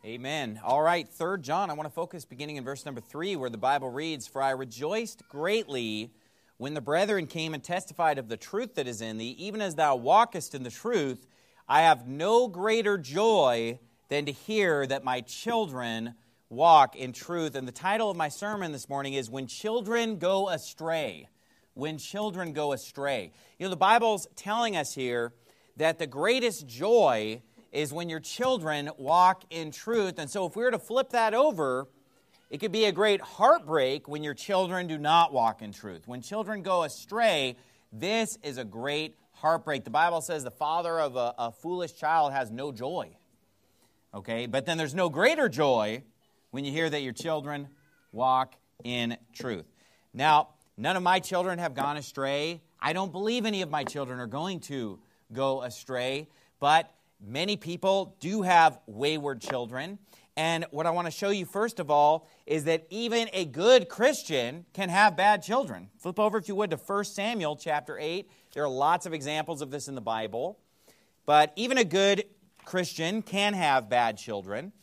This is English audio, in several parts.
Amen. All right, 3 John, I want to focus beginning in verse number 3, where the Bible reads, "For I rejoiced greatly when the brethren came and testified of the truth that is in thee, even as thou walkest in the truth. I have no greater joy than to hear that my children walk in truth." And the title of my sermon this morning is, "When Children Go Astray." When children go astray. You know, the Bible's telling us here that the greatest joy is when your children walk in truth. And so if we were to flip that over, it could be a great heartbreak when your children do not walk in truth. When children go astray, this is a great heartbreak. The Bible says the father of a foolish child has no joy. Okay, but then there's no greater joy when you hear that your children walk in truth. Now, none of my children have gone astray. I don't believe any of my children are going to go astray, but many people do have wayward children. And what I want to show you first of all is that even a good Christian can have bad children. Flip over, if you would, to 1 Samuel chapter 8. There are lots of examples of this in the Bible. But even a good Christian can have bad children.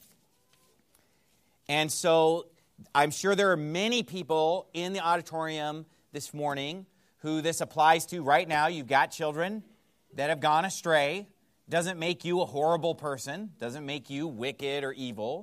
And so I'm sure there are many people in the auditorium this morning who this applies to right now. You've got children that have gone astray. Doesn't make you a horrible person. Doesn't make you wicked or evil.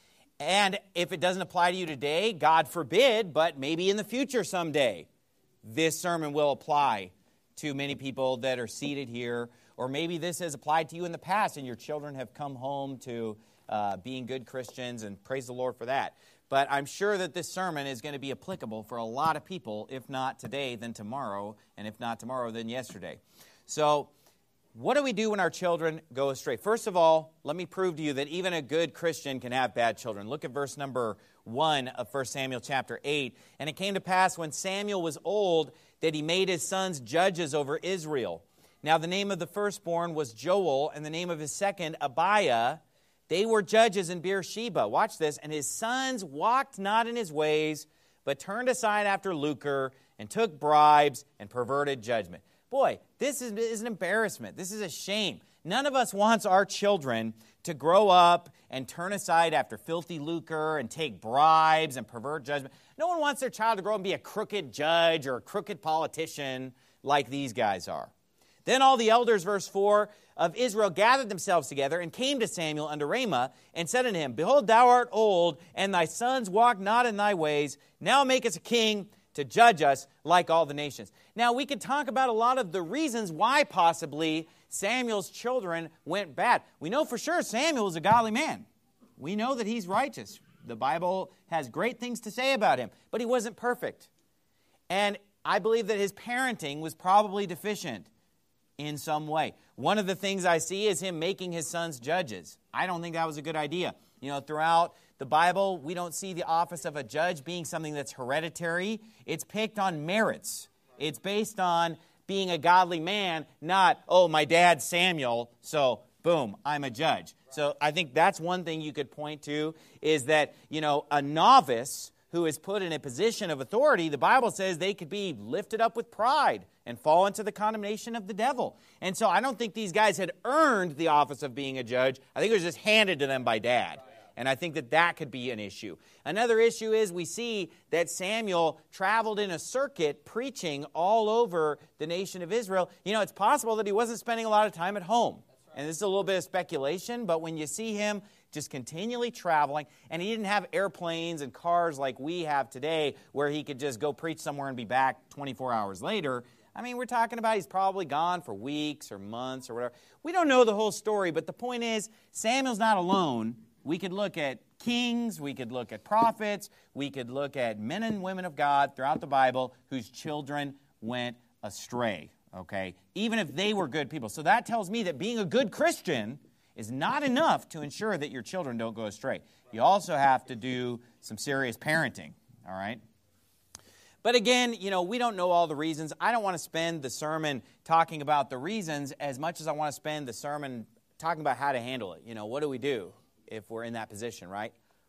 And if it doesn't apply to you today, God forbid, but maybe in the future someday, this sermon will apply to many people that are seated here. Or maybe this has applied to you in the past and your children have come home to being good Christians, and praise the Lord for that. But I'm sure that this sermon is going to be applicable for a lot of people, if not today, then tomorrow, and if not tomorrow, then yesterday. So what do we do when our children go astray? First of all, let me prove to you that even a good Christian can have bad children. Look at verse number 1 of 1 Samuel chapter 8. "And it came to pass when Samuel was old that he made his sons judges over Israel. Now the name of the firstborn was Joel, and the name of his second Abiah. They were judges in Beersheba." Watch this. "And his sons walked not in his ways, but turned aside after lucre, and took bribes, and perverted judgment." Boy, this is an embarrassment. This is a shame. None of us wants our children to grow up and turn aside after filthy lucre and take bribes and pervert judgment. No one wants their child to grow up and be a crooked judge or a crooked politician like these guys are. "Then all the elders," verse 4, "of Israel gathered themselves together and came to Samuel unto Ramah and said unto him, Behold, thou art old, and thy sons walk not in thy ways. Now make us a king to judge us like all the nations." Now, we could talk about a lot of the reasons why possibly Samuel's children went bad. We know for sure Samuel is a godly man. We know that he's righteous. The Bible has great things to say about him, but he wasn't perfect. And I believe that his parenting was probably deficient in some way. One of the things I see is him making his sons judges. I don't think that was a good idea. You know, throughout the Bible, we don't see the office of a judge being something that's hereditary. It's picked on merits. It's based on being a godly man, not, oh, my dad's Samuel, so boom, I'm a judge. So I think that's one thing you could point to is that, you know, a novice who is put in a position of authority, the Bible says they could be lifted up with pride and fall into the condemnation of the devil. And so I don't think these guys had earned the office of being a judge. I think it was just handed to them by dad. And I think that that could be an issue. Another issue is we see that Samuel traveled in a circuit preaching all over the nation of Israel. You know, it's possible that he wasn't spending a lot of time at home. And this is a little bit of speculation, but when you see him just continually traveling, and he didn't have airplanes and cars like we have today where he could just go preach somewhere and be back 24 hours later. I mean, we're talking about he's probably gone for weeks or months or whatever. We don't know the whole story, but the point is Samuel's not alone. We could look at kings, we could look at prophets, we could look at men and women of God throughout the Bible whose children went astray, okay? Even if they were good people. So that tells me that being a good Christian is not enough to ensure that your children don't go astray. You also have to do some serious parenting, all right? But again, you know, we don't know all the reasons. I don't want to spend the sermon talking about the reasons as much as I want to spend the sermon talking about how to handle it. You know, what do we do if we're in that position, right?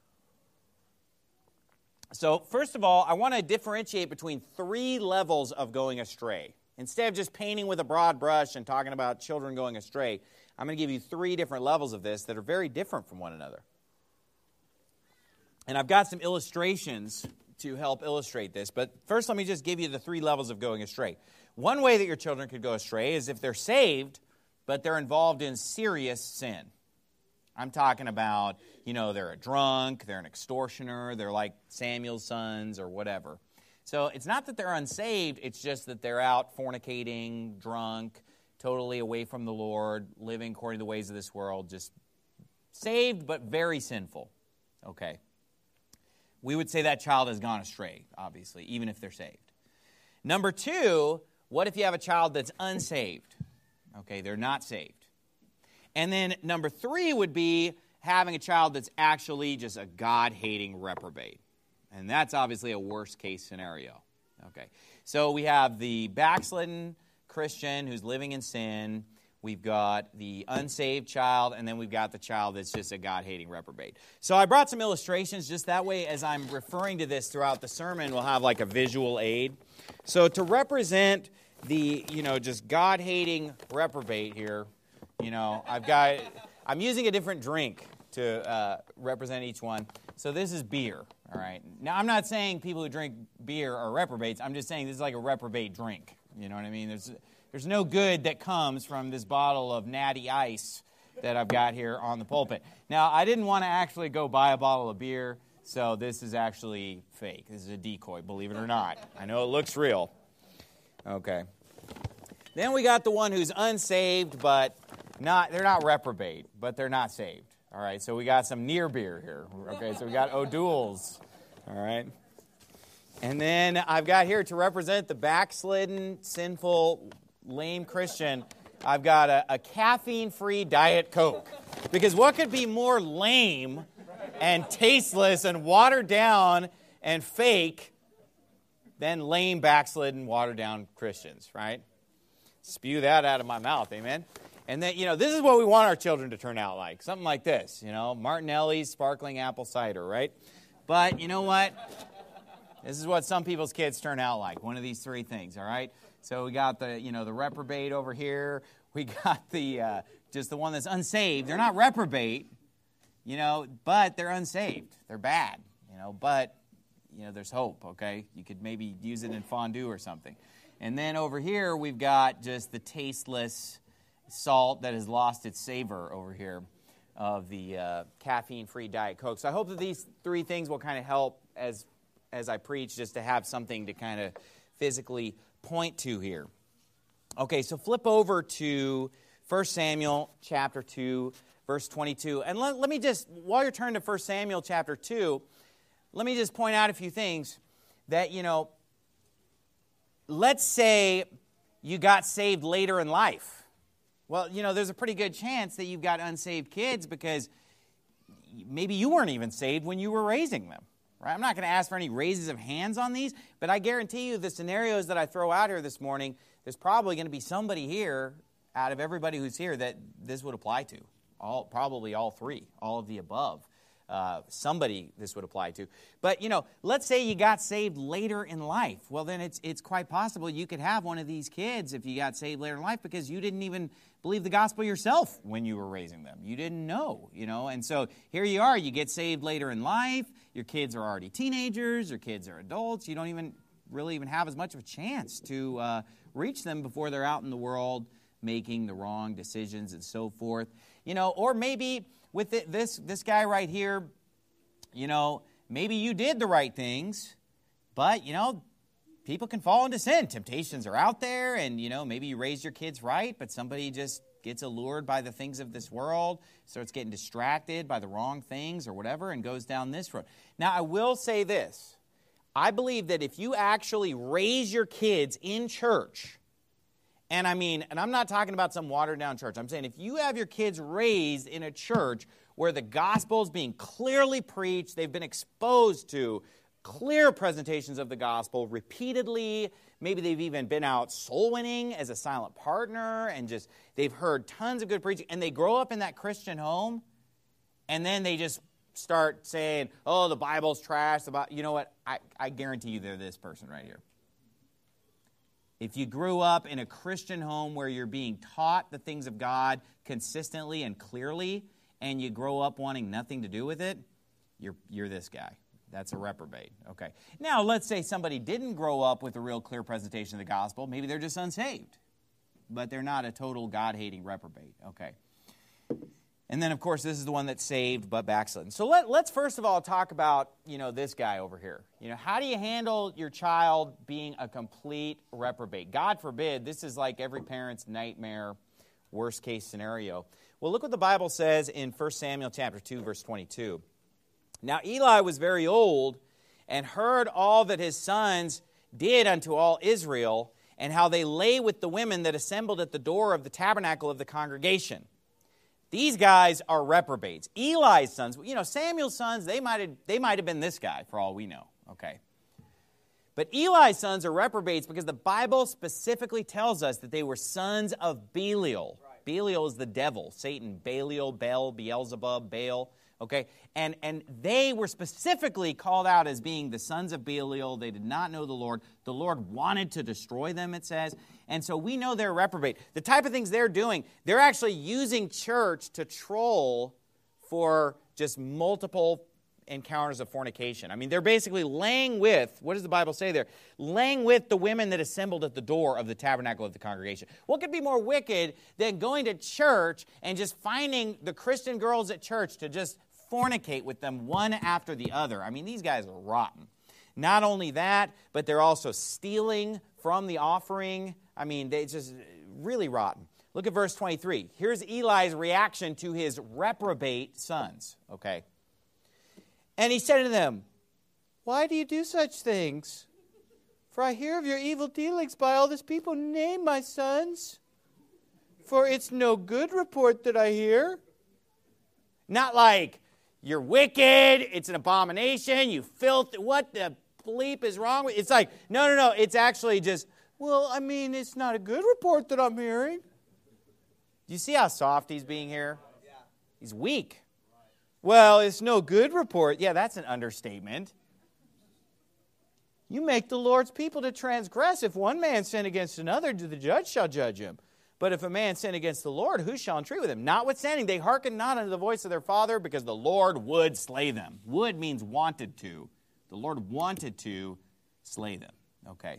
So, first of all, I want to differentiate between 3 levels of going astray. Instead of just painting with a broad brush and talking about children going astray, I'm going to give you 3 different levels of this that are very different from one another. And I've got some illustrations to help illustrate this. But first, let me just give you the 3 levels of going astray. One way that your children could go astray is if they're saved, but they're involved in serious sin. I'm talking about, they're a drunk, they're an extortioner, they're like Samuel's sons or whatever. So it's not that they're unsaved, it's just that they're out fornicating, drunk, totally away from the Lord, living according to the ways of this world, just saved but very sinful. Okay. We would say that child has gone astray, obviously, even if they're saved. Number 2, what if you have a child that's unsaved? Okay, they're not saved. And then number 3 would be having a child that's actually just a God-hating reprobate. And that's obviously a worst-case scenario. Okay, so we have the backslidden Christian who's living in sin. We've got the unsaved child, and then we've got the child that's just a God-hating reprobate. So I brought some illustrations just that way as I'm referring to this throughout the sermon, we'll have like a visual aid. So to represent the, just God-hating reprobate here, I'm using a different drink to represent each one. So this is beer, all right? Now, I'm not saying people who drink beer are reprobates. I'm just saying this is like a reprobate drink. You know what I mean? There's no good that comes from this bottle of Natty Ice that I've got here on the pulpit. Now, I didn't want to actually go buy a bottle of beer, so this is actually fake. This is a decoy, believe it or not. I know it looks real. Okay. Then we got the one who's unsaved, but they're not reprobate, but they're not saved. All right, so we got some near beer here. Okay, so we got O'Doul's. All right. And then I've got here to represent the backslidden, sinful, lame Christian, I've got a caffeine-free Diet Coke. Because what could be more lame and tasteless and watered down and fake than lame, backslidden, watered down Christians, right? Spew that out of my mouth, amen? And then, this is what we want our children to turn out like. Something like this, Martinelli's sparkling apple cider, right? But you know what? This is what some people's kids turn out like. One of these 3 things, all right? So we got the, the reprobate over here. We got the, just the one that's unsaved. They're not reprobate, but they're unsaved. They're bad, but, there's hope, okay? You could maybe use it in fondue or something. And then over here, we've got just the tasteless salt that has lost its savor over here of the caffeine-free Diet Coke. So I hope that these 3 things will kind of help as I preach, just to have something to kind of physically point to here. Okay, so flip over to 1 Samuel chapter 2, verse 22. And let me just, while you're turning to 1 Samuel chapter 2, let me just point out a few things that, let's say you got saved later in life. Well, there's a pretty good chance that you've got unsaved kids because maybe you weren't even saved when you were raising them. Right? I'm not going to ask for any raises of hands on these, but I guarantee you the scenarios that I throw out here this morning, there's probably going to be somebody here out of everybody who's here that this would apply to. Probably all 3, all of the above. Somebody this would apply to. But, let's say you got saved later in life. Well, then it's quite possible you could have one of these kids if you got saved later in life because you didn't even believe the gospel yourself when you were raising them. You didn't know, And so here you are, you get saved later in life. Your kids are already teenagers. Your kids are adults. You don't even really have as much of a chance to reach them before they're out in the world making the wrong decisions and so forth. Or maybe with this guy right here, maybe you did the right things, but, people can fall into sin. Temptations are out there, and, maybe you raised your kids right, but somebody just gets allured by the things of this world, starts getting distracted by the wrong things or whatever, and goes down this road. Now, I will say this. I believe that if you actually raise your kids in church, and I'm not talking about some watered-down church. I'm saying if you have your kids raised in a church where the gospel is being clearly preached, they've been exposed to clear presentations of the gospel repeatedly, maybe they've even been out soul winning as a silent partner, and just they've heard tons of good preaching, and they grow up in that Christian home, and then they just start saying, oh, the Bible's trash. You know what? I guarantee you they're this person right here. If you grew up in a Christian home where you're being taught the things of God consistently and clearly, and you grow up wanting nothing to do with it, you're this guy. That's a reprobate. Okay. Now, let's say somebody didn't grow up with a real clear presentation of the gospel. Maybe they're just unsaved, but they're not a total God-hating reprobate. Okay. And then, of course, this is the one that's saved but backslidden. So let's first of all talk about, this guy over here. How do you handle your child being a complete reprobate? God forbid, this is like every parent's nightmare, worst-case scenario. Well, look what the Bible says in 1 Samuel chapter 2, verse 22. Now Eli was very old and heard all that his sons did unto all Israel, and how they lay with the women that assembled at the door of the tabernacle of the congregation. These guys are reprobates. Eli's sons, Samuel's sons, they might have been this guy for all we know. Okay. But Eli's sons are reprobates because the Bible specifically tells us that they were sons of Belial. Right. Belial is the devil, Satan, Belial, Baal, Beelzebub, Baal. Okay, and they were specifically called out as being the sons of Belial. They did not know the Lord. The Lord wanted to destroy them, it says. And so we know they're reprobate. The type of things they're doing, they're actually using church to troll for just multiple encounters of fornication. I mean, they're basically laying with, what does the Bible say there? Laying with the women that assembled at the door of the tabernacle of the congregation. What could be more wicked than going to church and just finding the Christian girls at church to just fornicate with them one after the other? I mean, these guys are rotten. Not only that, but they're also stealing from the offering. I mean, they just really rotten. Look at verse 23. Here's Eli's reaction to his reprobate sons. Okay. And he said to them, "Why do you do such things? For I hear of your evil dealings by all this people. Name my sons. For it's no good report that I hear." Not like, you're wicked, it's an abomination, you filth, what the bleep is wrong with you? It's like, no, it's actually just, it's not a good report that I'm hearing. Do you see how soft he's being here? He's weak. Well, it's no good report. Yeah, that's an understatement. You make the Lord's people to transgress. If one man sin against another, the judge shall judge him. But if a man sin against the Lord, who shall entreat with him? Notwithstanding, they hearkened not unto the voice of their father, because the Lord would slay them. Would means wanted to. The Lord wanted to slay them. Okay.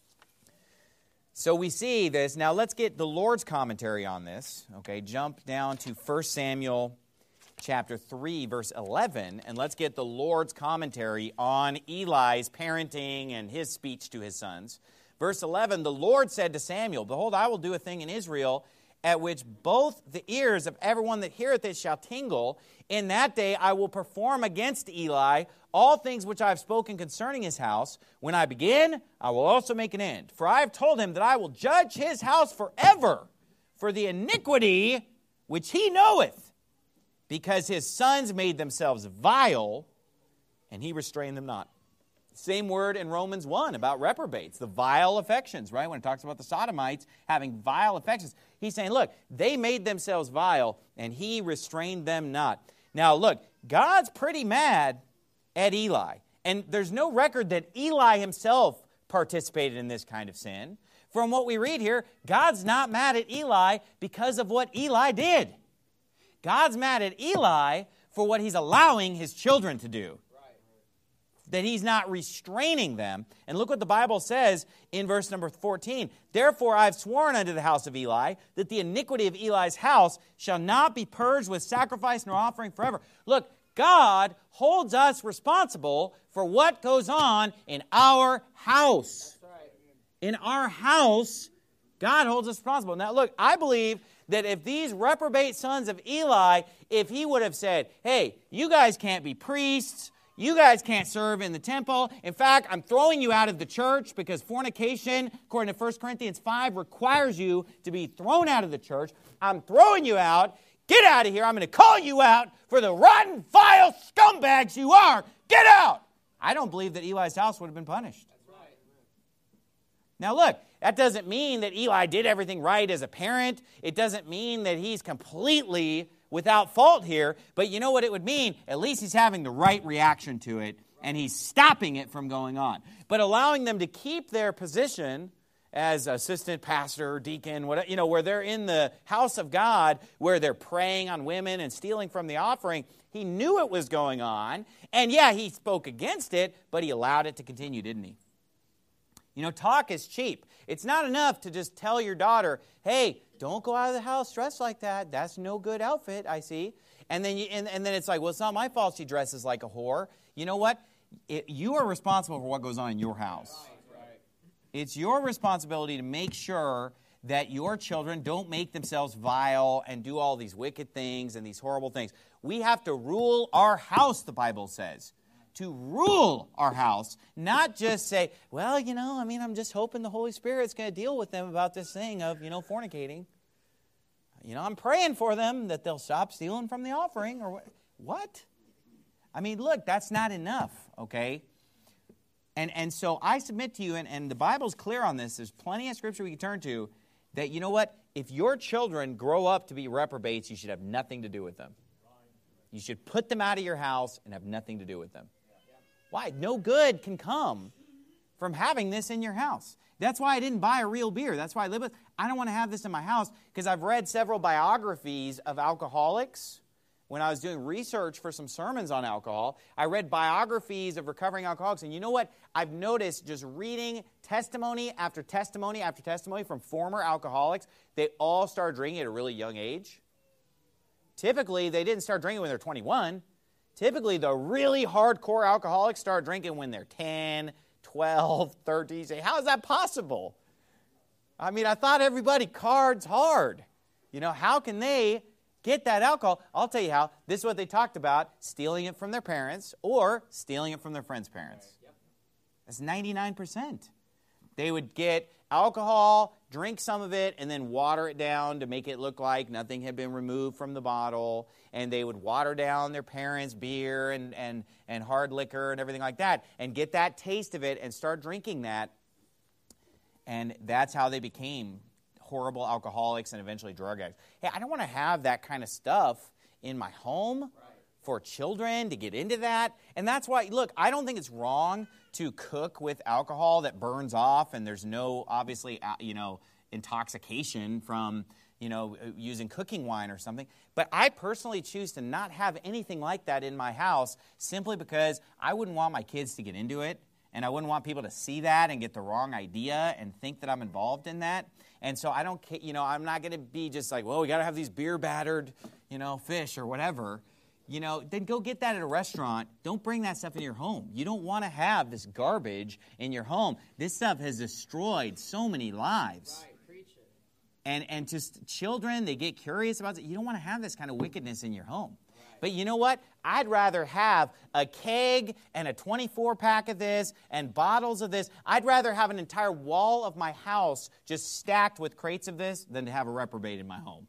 So we see this. Now let's get the Lord's commentary on this. Okay, jump down to 1 Samuel chapter 3, verse 11, and let's get the Lord's commentary on Eli's parenting and his speech to his sons. Verse 11, the Lord said to Samuel, "Behold, I will do a thing in Israel, at which both the ears of everyone that heareth it shall tingle. In that day I will perform against Eli all things which I have spoken concerning his house. When I begin, I will also make an end. For I have told him that I will judge his house forever for the iniquity which he knoweth, because his sons made themselves vile, and he restrained them not." Same word in Romans 1 about reprobates, the vile affections, right? When it talks about the Sodomites having vile affections. He's saying, look, they made themselves vile, and he restrained them not. Now, look, God's pretty mad at Eli. And there's no record that Eli himself participated in this kind of sin. From what we read here, God's not mad at Eli because of what Eli did. God's mad at Eli for what he's allowing his children to do. That he's not restraining them. And look what the Bible says in verse number 14. "Therefore I have sworn unto the house of Eli, that the iniquity of Eli's house shall not be purged with sacrifice nor offering forever." Look, God holds us responsible for what goes on in our house. That's right. In our house, God holds us responsible. Now look, I believe that if these reprobate sons of Eli, if he would have said, "Hey, you guys can't be priests, you guys can't serve in the temple. In fact, I'm throwing you out of the church because fornication, according to 1 Corinthians 5, requires you to be thrown out of the church. I'm throwing you out. Get out of here. I'm going to call you out for the rotten, vile scumbags you are. Get out." I don't believe that Eli's house would have been punished. That's right. Now look, that doesn't mean that Eli did everything right as a parent. It doesn't mean that he's completely without fault here, but you know what it would mean? At least he's having the right reaction to it, and he's stopping it from going on. But allowing them to keep their position as assistant pastor, deacon, where they're in the house of God, where they're preying on women and stealing from the offering, He knew it was going on. And yeah, he spoke against it, but he allowed it to continue, didn't he? You know, talk is cheap. It's not enough to just tell your daughter, hey, don't go out of the house dressed like that. That's no good outfit, I see. And then then it's like, well, it's not my fault she dresses like a whore. You know what? You are responsible for what goes on in your house. It's your responsibility to make sure that your children don't make themselves vile and do all these wicked things and these horrible things. We have to rule our house, the Bible says. To rule our house, not just say, well, you know, I mean, I'm just hoping the Holy Spirit's going to deal with them about this thing of, you know, fornicating. You know, I'm praying for them that they'll stop stealing from the offering or what? I mean, look, that's not enough, okay? And so I submit to you, and the Bible's clear on this, there's plenty of scripture we can turn to, that, you know what, if your children grow up to be reprobates, you should have nothing to do with them. You should put them out of your house and have nothing to do with them. Why? No good can come from having this in your house. That's why I didn't buy a real beer. That's why I live with. I don't want to have this in my house because I've read several biographies of alcoholics. When I was doing research for some sermons on alcohol, I read biographies of recovering alcoholics. And you know what? I've noticed just reading testimony after testimony after testimony from former alcoholics, they all started drinking at a really young age. Typically, they didn't start drinking when they're 21. Typically, the really hardcore alcoholics start drinking when they're 10, 12, 13. You say, how is that possible? I mean, I thought everybody cards hard. You know, how can they get that alcohol? I'll tell you how. This is what they talked about, stealing it from their parents or stealing it from their friends' parents. That's 99%. They would get alcohol, drink some of it, and then water it down to make it look like nothing had been removed from the bottle. And they would water down their parents' beer and hard liquor and everything like that and get that taste of it and start drinking that. And that's how they became horrible alcoholics and eventually drug addicts. Hey, I don't want to have that kind of stuff in my home for children to get into that. And that's why, look, I don't think it's wrong to cook with alcohol that burns off and there's no, obviously, intoxication from, using cooking wine or something. But I personally choose to not have anything like that in my house simply because I wouldn't want my kids to get into it. And I wouldn't want people to see that and get the wrong idea and think that I'm involved in that. And so I don't, I'm not going to be just like, well, we got to have these beer-battered, fish or whatever. Then go get that at a restaurant. Don't bring that stuff in your home. You don't want to have this garbage in your home. This stuff has destroyed so many lives. Right, preach it. And just children, they get curious about it. You don't want to have this kind of wickedness in your home. But you know what? I'd rather have a keg and a 24-pack of this and bottles of this. I'd rather have an entire wall of my house just stacked with crates of this than to have a reprobate in my home.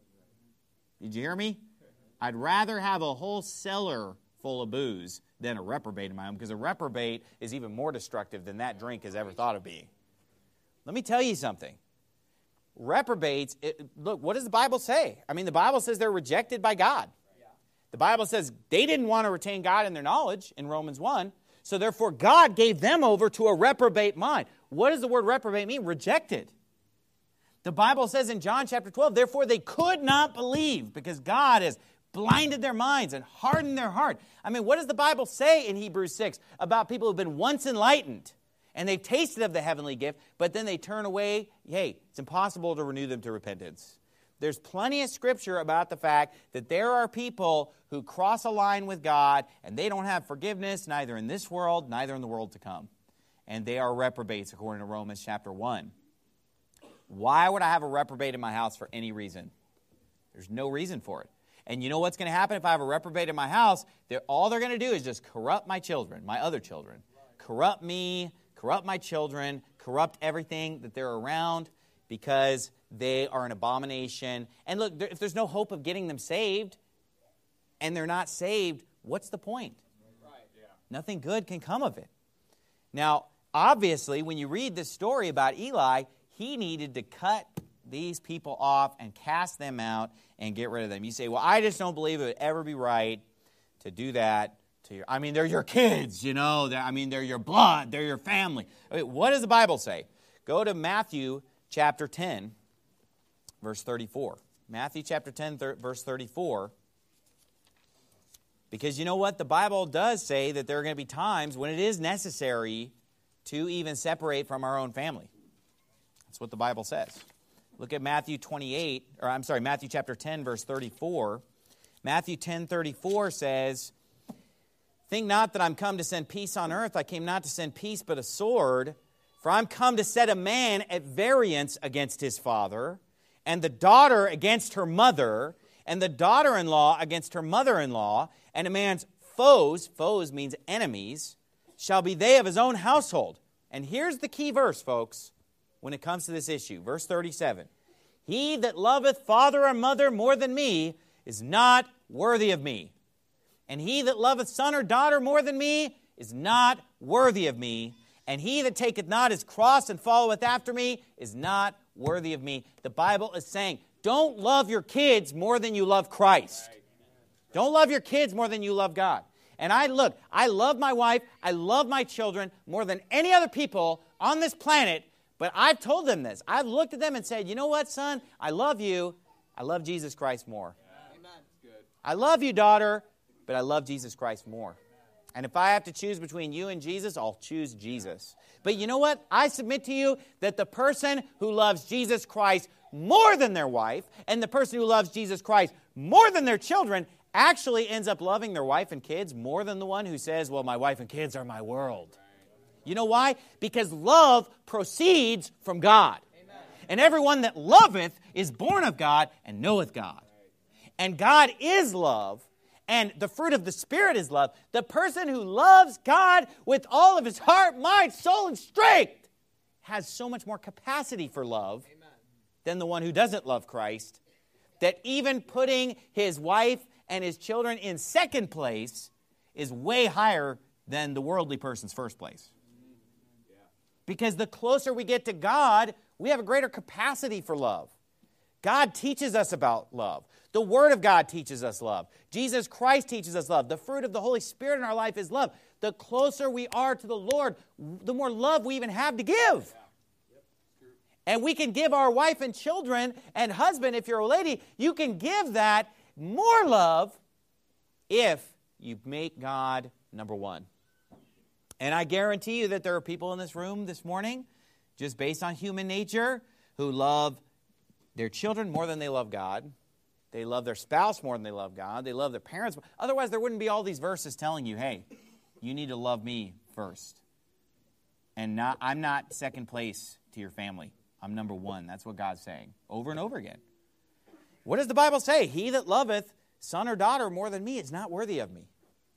Did you hear me? I'd rather have a whole cellar full of booze than a reprobate in my home because a reprobate is even more destructive than that drink has ever thought of being. Let me tell you something. Reprobates, look, what does the Bible say? I mean, the Bible says they're rejected by God. The Bible says they didn't want to retain God in their knowledge in Romans 1, so therefore God gave them over to a reprobate mind. What does the word reprobate mean? Rejected. The Bible says in John chapter 12, therefore they could not believe because God has blinded their minds and hardened their heart. I mean, what does the Bible say in Hebrews 6 about people who've been once enlightened and they've tasted of the heavenly gift, but then they turn away? Hey, it's impossible to renew them to repentance. There's plenty of scripture about the fact that there are people who cross a line with God and they don't have forgiveness neither in this world, neither in the world to come. And they are reprobates according to Romans chapter 1. Why would I have a reprobate in my house for any reason? There's no reason for it. And you know what's going to happen if I have a reprobate in my house? All they're going to do is just corrupt my children, my other children. Corrupt me, corrupt my children, corrupt everything that they're around because they are an abomination. And look, if there's no hope of getting them saved and they're not saved, what's the point? Right, yeah. Nothing good can come of it. Now, obviously, when you read this story about Eli, he needed to cut these people off and cast them out and get rid of them. You say, well, I just don't believe it would ever be right to do that to your... I mean, they're your kids, they're your blood, they're your family. Okay, what does the Bible say? Go to Matthew chapter 10. Verse 34. Matthew chapter 10, verse 34. Because you know what? The Bible does say that there are going to be times when it is necessary to even separate from our own family. That's what the Bible says. Look at Matthew chapter 10, verse 34. Matthew 10:34 says, "Think not that I'm come to send peace on earth. I came not to send peace, but a sword. For I'm come to set a man at variance against his father, and the daughter against her mother, and the daughter-in-law against her mother-in-law, and a man's foes means enemies, shall be they of his own household." And here's the key verse, folks, when it comes to this issue. Verse 37. "He that loveth father or mother more than me is not worthy of me. And he that loveth son or daughter more than me is not worthy of me. And he that taketh not his cross and followeth after me is not worthy of me." The Bible is saying, don't love your kids more than you love Christ. Don't love your kids more than you love God. And I love my wife, I love my children more than any other people on this planet, but I've told them this. I've looked at them and said, you know what, son? I love you. I love Jesus Christ more. Amen. I love you, daughter, but I love Jesus Christ more. And if I have to choose between you and Jesus, I'll choose Jesus. But you know what? I submit to you that the person who loves Jesus Christ more than their wife and the person who loves Jesus Christ more than their children actually ends up loving their wife and kids more than the one who says, well, my wife and kids are my world. You know why? Because love proceeds from God. Amen. And everyone that loveth is born of God and knoweth God. And God is love, and the fruit of the Spirit is love. The person who loves God with all of his heart, mind, soul, and strength has so much more capacity for love than the one who doesn't love Christ, that even putting his wife and his children in second place is way higher than the worldly person's first place. Because the closer we get to God, we have a greater capacity for love. God teaches us about love. The Word of God teaches us love. Jesus Christ teaches us love. The fruit of the Holy Spirit in our life is love. The closer we are to the Lord, the more love we even have to give. And we can give our wife and children and husband, if you're a lady, you can give that more love if you make God number one. And I guarantee you that there are people in this room this morning, just based on human nature, who love their children more than they love God. They love their spouse more than they love God. They love their parents. Otherwise, there wouldn't be all these verses telling you, hey, you need to love me first. And I'm not second place to your family. I'm number one. That's what God's saying over and over again. What does the Bible say? He that loveth son or daughter more than me is not worthy of me.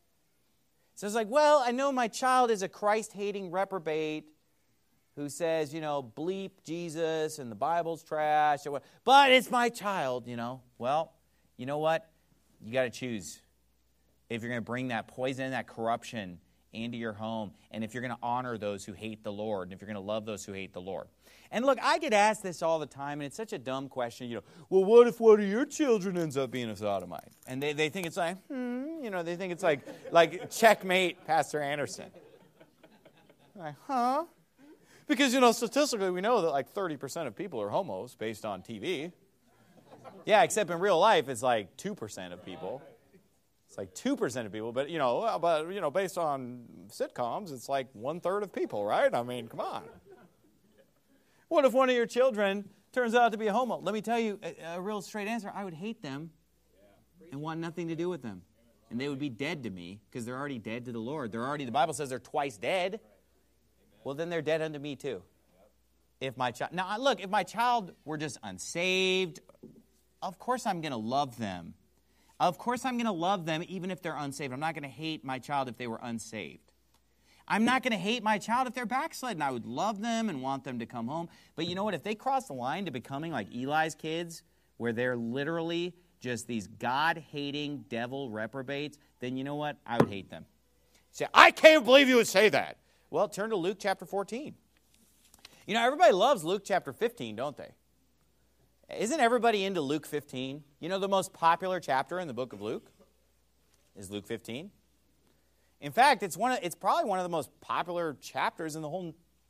So it's like, well, I know my child is a Christ-hating reprobate who says, bleep Jesus and the Bible's trash, but it's my child, Well, you know what? You got to choose if you're going to bring that poison, that corruption into your home, and if you're going to honor those who hate the Lord, and if you're going to love those who hate the Lord. And look, I get asked this all the time, and it's such a dumb question, well, what if one of your children ends up being a sodomite? And they think it's like, they think it's like checkmate, Pastor Anderson. Like, huh? Because, statistically we know that like 30% of people are homos based on TV. Yeah, except in real life it's like 2% of people. It's like 2% of people, but based on sitcoms, it's like 1/3 of people, right? I mean, come on. What if one of your children turns out to be a homo? Let me tell you a real straight answer. I would hate them and want nothing to do with them. And they would be dead to me because they're already dead to the Lord. The Bible says they're twice dead. Well, then they're dead unto me too. If my child were just unsaved, of course I'm going to love them. Of course I'm going to love them even if they're unsaved. I'm not going to hate my child if they were unsaved. I'm not going to hate my child if they're backslidden. I would love them and want them to come home. But you know what? If they cross the line to becoming like Eli's kids, where they're literally just these God-hating devil reprobates, then you know what? I would hate them. Say, I can't believe you would say that. Well, turn to Luke chapter 14. Everybody loves Luke chapter 15, don't they? Isn't everybody into Luke 15? The most popular chapter in the book of Luke is Luke 15. In fact, it's probably one of the most popular chapters in the whole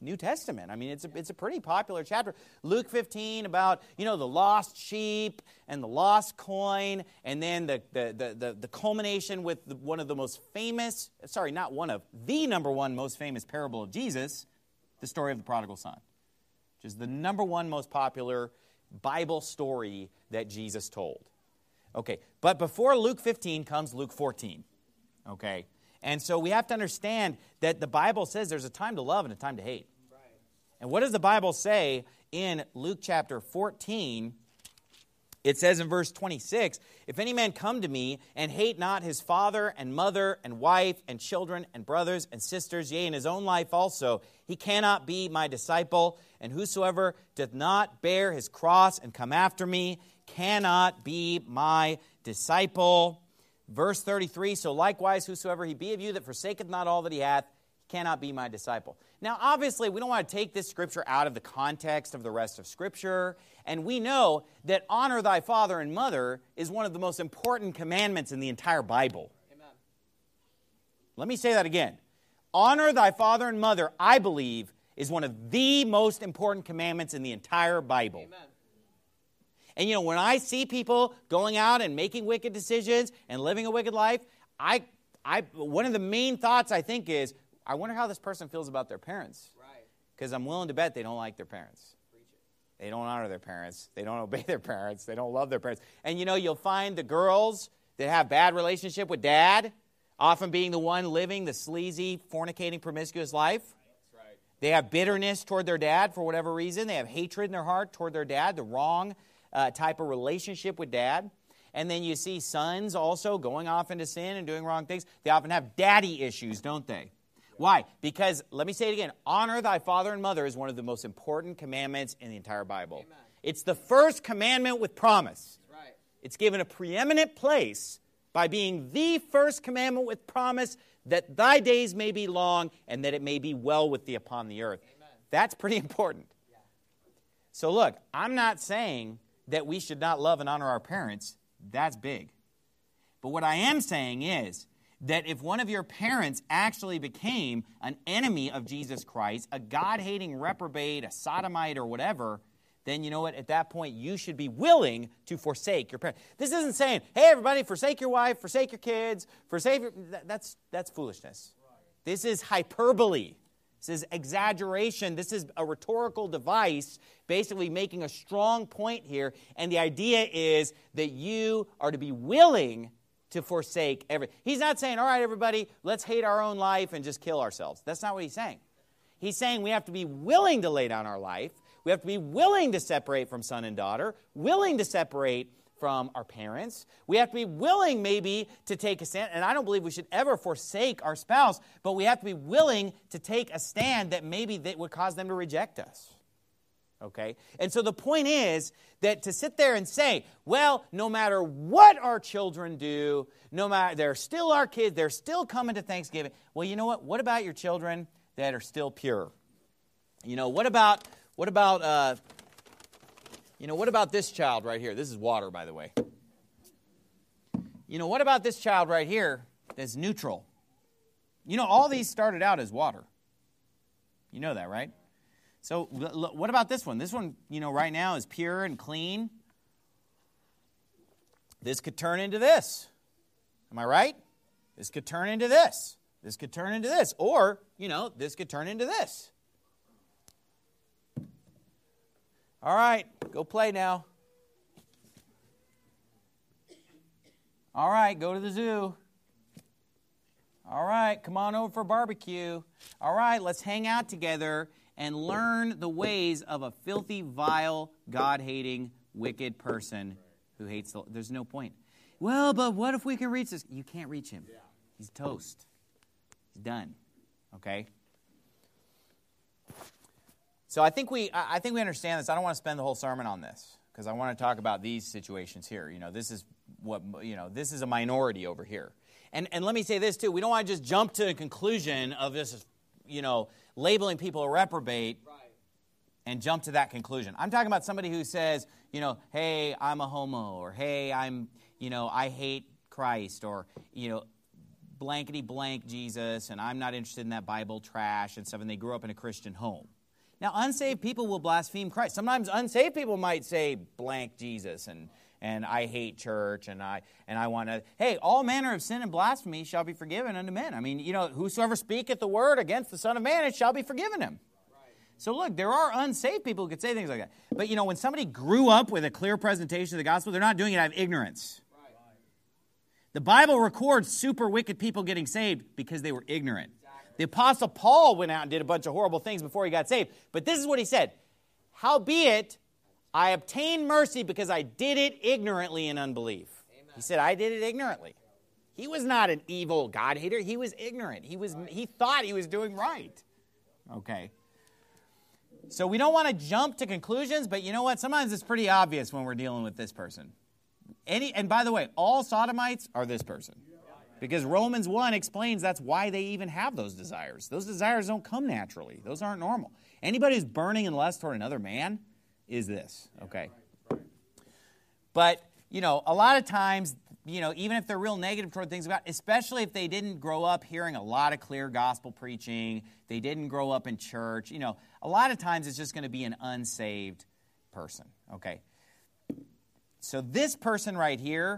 New Testament. I mean, it's a pretty popular chapter. Luke 15 about, the lost sheep and the lost coin, and then the culmination with one of the most famous, the number one most famous parable of Jesus, the story of the prodigal son, which is the number one most popular Bible story that Jesus told. Okay, but before Luke 15 comes Luke 14, okay? And so we have to understand that the Bible says there's a time to love and a time to hate. Right. And what does the Bible say in Luke chapter 14? It says in verse 26, "If any man come to me and hate not his father and mother and wife and children and brothers and sisters, yea, and his own life also, he cannot be my disciple. And whosoever doth not bear his cross and come after me cannot be my disciple." Verse 33, "So likewise whosoever he be of you that forsaketh not all that he hath, cannot be my disciple." Now, obviously, we don't want to take this scripture out of the context of the rest of Scripture. And we know that honor thy father and mother is one of the most important commandments in the entire Bible. Amen. Let me say that again. Honor thy father and mother, I believe, is one of the most important commandments in the entire Bible. Amen. And when I see people going out and making wicked decisions and living a wicked life, one of the main thoughts I think is, I wonder how this person feels about their parents. Right. Because I'm willing to bet they don't like their parents. Preach it. They don't honor their parents. They don't obey their parents. They don't love their parents. And you'll find the girls that have bad relationship with dad often being the one living the sleazy, fornicating, promiscuous life. That's right. They have bitterness toward their dad for whatever reason. They have hatred in their heart toward their dad, the wrong type of relationship with dad. And then you see sons also going off into sin and doing wrong things. They often have daddy issues, don't they? Why? Because, let me say it again, honor thy father and mother is one of the most important commandments in the entire Bible. Amen. It's the first commandment with promise. That's right. It's given a preeminent place by being the first commandment with promise that thy days may be long and that it may be well with thee upon the earth. Amen. That's pretty important. Yeah. So look, I'm not saying that we should not love and honor our parents. That's big. But what I am saying is that if one of your parents actually became an enemy of Jesus Christ, a God-hating reprobate, a sodomite or whatever, then you know what? At that point, you should be willing to forsake your parents. This isn't saying, hey, everybody, forsake your wife, forsake your kids, forsake your... That's foolishness. Right. This is hyperbole. This is exaggeration. This is a rhetorical device basically making a strong point here. And the idea is that you are to be willing to forsake everything. He's not saying, all right, everybody, let's hate our own life and just kill ourselves. That's not what he's saying. He's saying we have to be willing to lay down our life. We have to be willing to separate from son and daughter, willing to separate from our parents. We have to be willing maybe to take a stand. And I don't believe we should ever forsake our spouse, but we have to be willing to take a stand that maybe that would cause them to reject us. Okay? And so the point is that to sit there and say, well, no matter what our children do, no matter, they're still our kids, they're still coming to Thanksgiving. Well, you know what? What about your children that are still pure? What about this child right here? This is water, by the way. What about this child right here that's neutral? All these started out as water. You know that, right? So what about this one? This one, right now is pure and clean. This could turn into this. Am I right? This could turn into this. This could turn into this. Or, this could turn into this. All right, go play now. All right, go to the zoo. All right, come on over for barbecue. All right, let's hang out together and learn the ways of a filthy, vile, God-hating, wicked person who hates the... There's no point. Well, but what if we can reach this? You can't reach him. He's toast. He's done. Okay? So I think we understand this. I don't want to spend the whole sermon on this because I want to talk about these situations here. This is a minority over here. And let me say this too. We don't want to just jump to a conclusion of this, labeling people a reprobate and jump to that conclusion. I'm talking about somebody who says, hey, I'm a homo, or hey, I hate Christ, or, blankety blank Jesus, and I'm not interested in that Bible trash and stuff, and they grew up in a Christian home. Now, unsaved people will blaspheme Christ. Sometimes unsaved people might say blank Jesus and I hate church and I want to, hey, all manner of sin and blasphemy shall be forgiven unto men. I mean, whosoever speaketh the word against the Son of Man, it shall be forgiven him. So look, there are unsaved people who could say things like that. But when somebody grew up with a clear presentation of the gospel, they're not doing it out of ignorance. The Bible records super wicked people getting saved because they were ignorant. The Apostle Paul went out and did a bunch of horrible things before he got saved. But this is what he said. Howbeit, I obtained mercy because I did it ignorantly in unbelief. Amen. He said, I did it ignorantly. He was not an evil God-hater. He was ignorant. He thought he was doing right. Okay. So we don't want to jump to conclusions, but you know what? Sometimes it's pretty obvious when we're dealing with this person. And by the way, all sodomites are this person. Because Romans 1 explains that's why they even have those desires. Those desires don't come naturally. Those aren't normal. Anybody who's burning in lust toward another man is this, okay? But, a lot of times, even if they're real negative toward things about, especially if they didn't grow up hearing a lot of clear gospel preaching, they didn't grow up in church, a lot of times it's just going to be an unsaved person, okay? So this person right here,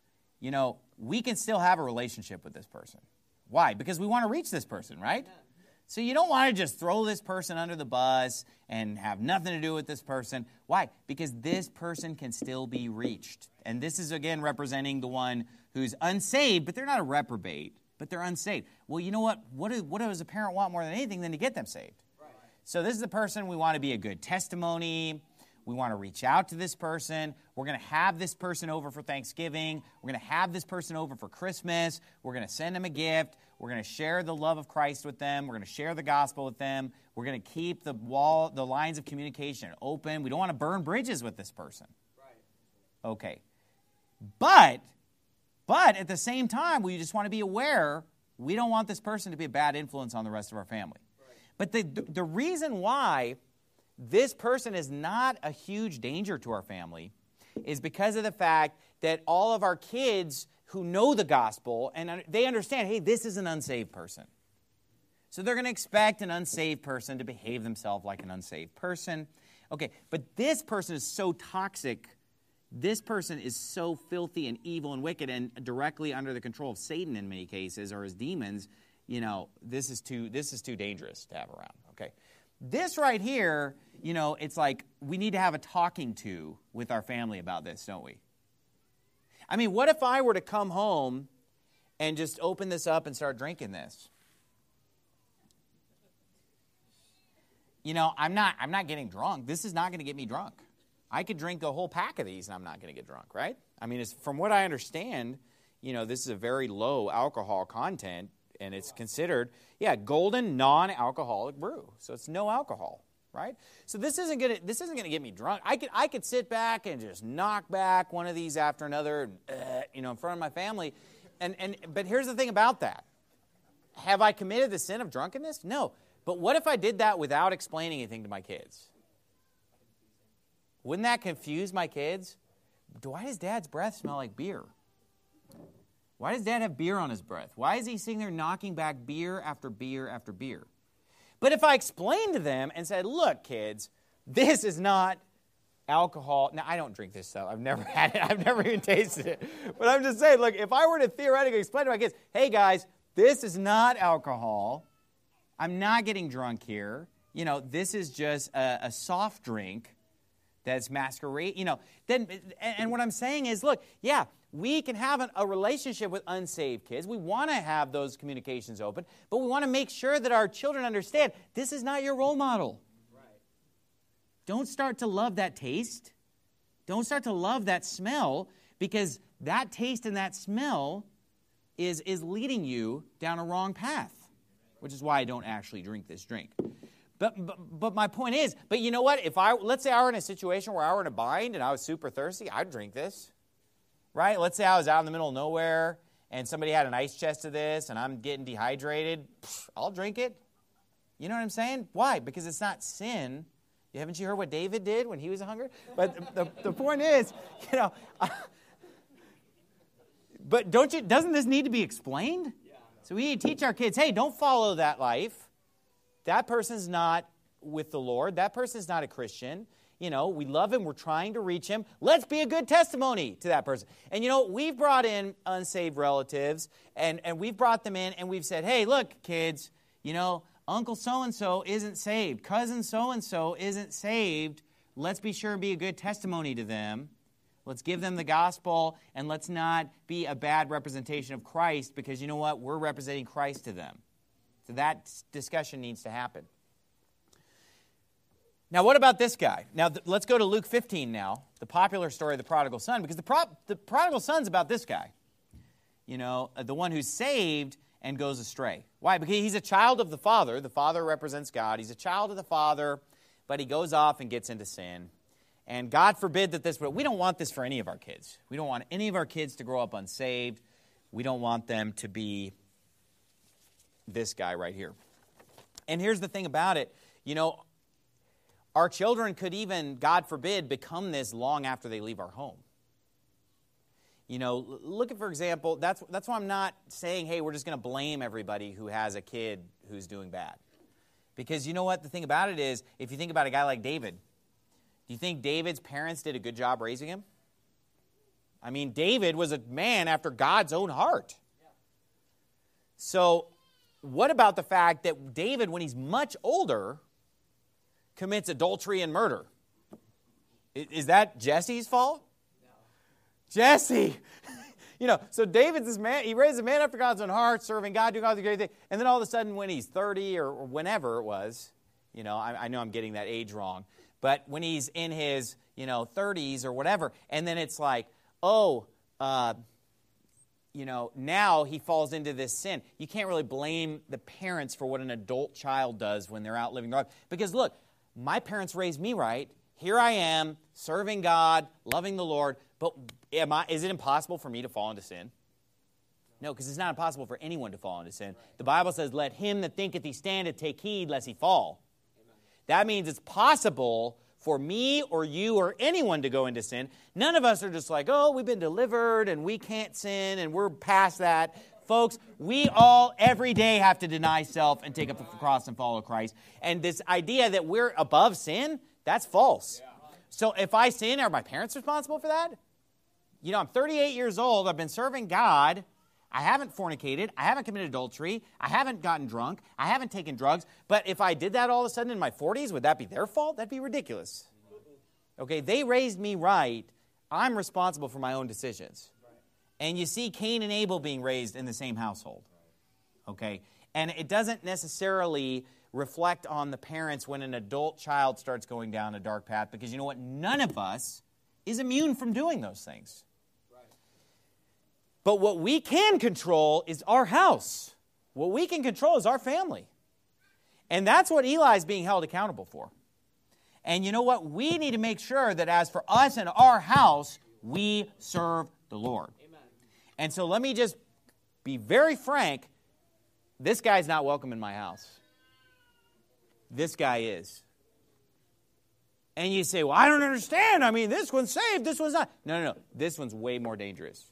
we can still have a relationship with this person. Why? Because we want to reach this person, right? So you don't want to just throw this person under the bus and have nothing to do with this person. Why? Because this person can still be reached. And this is, again, representing the one who's unsaved, but they're not a reprobate, but they're unsaved. Well, you know what? What does a parent want more than anything than to get them saved? Right. So this is the person we want to be a good testimony. We want to reach out to this person. We're going to have this person over for Thanksgiving. We're going to have this person over for Christmas. We're going to send them a gift. We're going to share the love of Christ with them. We're going to share the gospel with them. We're going to keep the lines of communication open. We don't want to burn bridges with this person. Right. Okay. But at the same time, we just want to be aware we don't want this person to be a bad influence on the rest of our family. Right. But the reason why this person is not a huge danger to our family is because of the fact that all of our kids who know the gospel, and they understand, hey, this is an unsaved person. So they're going to expect an unsaved person to behave themselves like an unsaved person. Okay, but this person is so toxic. This person is so filthy and evil and wicked and directly under the control of Satan in many cases, or his demons. This is too dangerous to have around. Okay. This right here, it's like we need to have a talking to with our family about this, don't we? I mean, what if I were to come home and just open this up and start drinking this? I'm not getting drunk. This is not going to get me drunk. I could drink a whole pack of these and I'm not going to get drunk, right? I mean, from what I understand, this is a very low alcohol content. And it's considered, golden non-alcoholic brew. So it's no alcohol, right? So this isn't gonna get me drunk. I could sit back and just knock back one of these after another, in front of my family. But here's the thing about that: have I committed the sin of drunkenness? No. But what if I did that without explaining anything to my kids? Wouldn't that confuse my kids? Why does Dad's breath smell like beer? Why does Dad have beer on his breath? Why is he sitting there knocking back beer after beer after beer? But if I explained to them and said, look, kids, this is not alcohol. Now, I don't drink this stuff. I've never had it. I've never even tasted it. But I'm just saying, look, if I were to theoretically explain to my kids, hey, guys, this is not alcohol. I'm not getting drunk here. This is just a soft drink that's masquerade. And what I'm saying is, look, we can have a relationship with unsaved kids. We want to have those communications open, but we want to make sure that our children understand this is not your role model. Right. Don't start to love that taste. Don't start to love that smell, because that taste and that smell is leading you down a wrong path, which is why I don't actually drink this drink. But my point is, but you know what? Let's say I were in a situation where I were in a bind and I was super thirsty, I'd drink this. Right? Let's say I was out in the middle of nowhere and somebody had an ice chest of this and I'm getting dehydrated. I'll drink it. You know what I'm saying? Why? Because it's not sin. Haven't you heard what David did when he was hungry? But the point is, but doesn't this need to be explained? So we need to teach our kids, hey, don't follow that life. That person's not with the Lord. That person is not a Christian. You know, we love him. We're trying to reach him. Let's be a good testimony to that person. And, you know, we've brought in unsaved relatives, and we've brought them in, and we've said, hey, look, kids, you know, Uncle so-and-so isn't saved. Cousin so-and-so isn't saved. Let's be sure and be a good testimony to them. Let's give them the gospel, and let's not be a bad representation of Christ, because you know what? We're representing Christ to them. So that discussion needs to happen. Now, what about this guy? Now, let's go to Luke 15 now, the popular story of the prodigal son, because the prodigal son's about this guy. You know, the one who's saved and goes astray. Why? Because he's a child of the Father. The Father represents God. He's a child of the Father, but he goes off and gets into sin. And God forbid that this, but we don't want this for any of our kids. We don't want any of our kids to grow up unsaved. We don't want them to be this guy right here. And here's the thing about it. You know, our children could even, God forbid, become this long after they leave our home. You know, look at, for example, that's why I'm not saying, hey, we're just going to blame everybody who has a kid who's doing bad. Because you know what? The thing about it is, if you think about a guy like David, do you think David's parents did a good job raising him? I mean, David was a man after God's own heart. So, what about the fact that David, when he's much older, commits adultery and murder? Is that Jesse's fault? No. Jesse! You know, so David's this man, he raised a man after God's own heart, serving God, doing all the great things, and then all of a sudden when he's 30 or whenever it was, you know, I know I'm getting that age wrong, but when he's in his, you know, 30s or whatever, and then it's like, you know, now he falls into this sin. You can't really blame the parents for what an adult child does when they're out living their life. Because look, my parents raised me right. Here I am, serving God, loving the Lord, but is it impossible for me to fall into sin? No, because it's not impossible for anyone to fall into sin. The Bible says, let him that thinketh he standeth take heed lest he fall. That means it's possible for me or you or anyone to go into sin. None of us are just like, oh, we've been delivered and we can't sin and we're past that. Folks, we all every day have to deny self and take up the cross and follow Christ. And this idea that we're above sin, that's false. So if I sin, are my parents responsible for that? You know, I'm 38 years old. I've been serving God. I haven't fornicated. I haven't committed adultery. I haven't gotten drunk. I haven't taken drugs. But if I did that all of a sudden in my 40s, would that be their fault? That'd be ridiculous. Okay, they raised me right. I'm responsible for my own decisions. And you see Cain and Abel being raised in the same household. Okay, and it doesn't necessarily reflect on the parents when an adult child starts going down a dark path, because you know what? None of us is immune from doing those things. But what we can control is our house. What we can control is our family. And that's what Eli's being held accountable for. And you know what? We need to make sure that as for us and our house, we serve the Lord. Amen. And so let me just be very frank. This guy's not welcome in my house. This guy is. And you say, well, I don't understand. I mean, this one's saved, this one's not. No. This one's way more dangerous.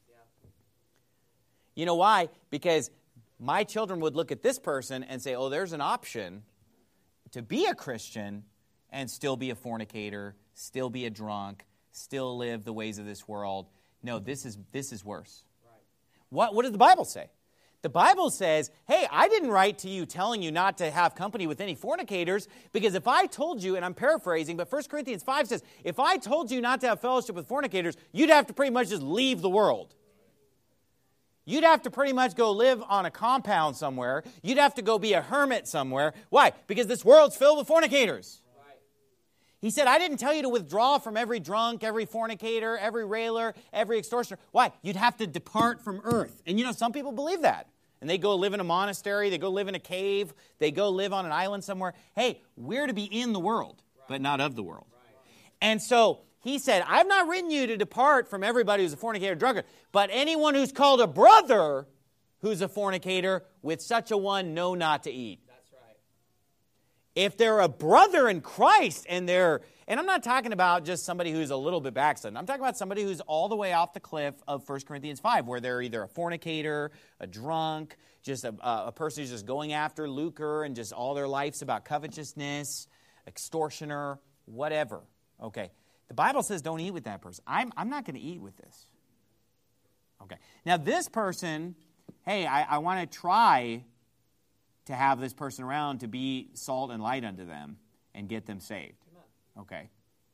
You know why? Because my children would look at this person and say, oh, there's an option to be a Christian and still be a fornicator, still be a drunk, still live the ways of this world. No, this is worse. Right. What does the Bible say? The Bible says, hey, I didn't write to you telling you not to have company with any fornicators, because if I told you, and I'm paraphrasing, but 1 Corinthians 5 says, if I told you not to have fellowship with fornicators, you'd have to pretty much just leave the world. You'd have to pretty much go live on a compound somewhere. You'd have to go be a hermit somewhere. Why? Because this world's filled with fornicators. Right. He said, I didn't tell you to withdraw from every drunk, every fornicator, every railer, every extortioner. Why? You'd have to depart from earth. And you know, some people believe that. And they go live in a monastery. They go live in a cave. They go live on an island somewhere. Hey, we're to be in the world, but not of the world. Right. And so he said, I've not written you to depart from everybody who's a fornicator or drunkard, but anyone who's called a brother who's a fornicator, with such a one know not to eat. That's right. If they're a brother in Christ and I'm not talking about just somebody who's a little bit backslidden. I'm talking about somebody who's all the way off the cliff of 1 Corinthians 5, where they're either a fornicator, a drunk, just a person who's just going after lucre and just all their life's about covetousness, extortioner, whatever. Okay. The Bible says don't eat with that person. I'm not going to eat with this. Okay. Now this person, hey, I want to try to have this person around to be salt and light unto them and get them saved. Okay.